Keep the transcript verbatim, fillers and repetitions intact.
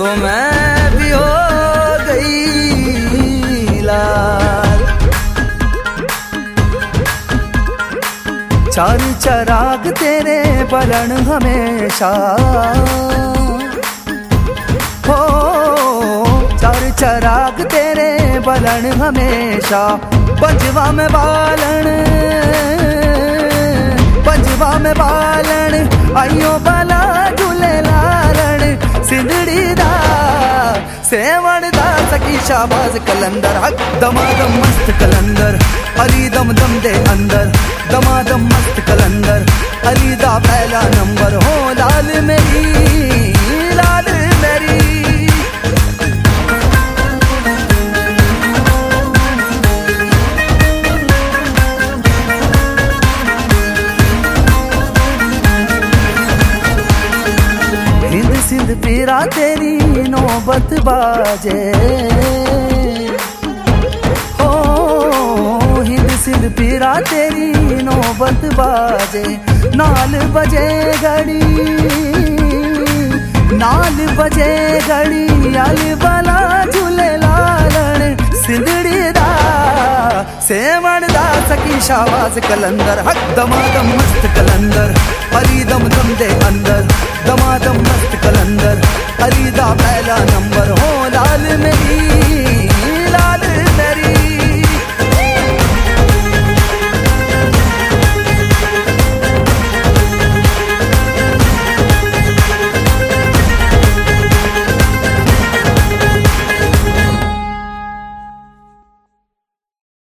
मैं भी हो गई लाल। चार चराग तेरे बलन हमेशा हो, चार चराग तेरे बलन हमेशा। पंजवा में बालन, पंजवा में बालन, आइयो बाला झूले लारण। सिंधड़ी दा सेवण दा सकी शाबाज कलंदर। हक दमादम मस्त कलंदर, अली दम दम दे अंदर। दमादम मस्त कलंदर, अली दा पहला नंबर। हो लाल मेरी, लाल मेरी। हिंद सिंध पीरा तेरी नौबत बाजे हो, हिंद सिंध पीरा तेरी नौबत बाजे। नाल बजे घड़ी, नाल बजे घड़ी, अल वाला झूले लालन। सिंधड़ी दा सेवण दा सकी शाबाज कलंदर। हक दमादम मस्त कलंदर, अली दम दम दे अंदर। दमादम मस्त कलंदर, अली दा पहला नंबर। हो लाल मेरी।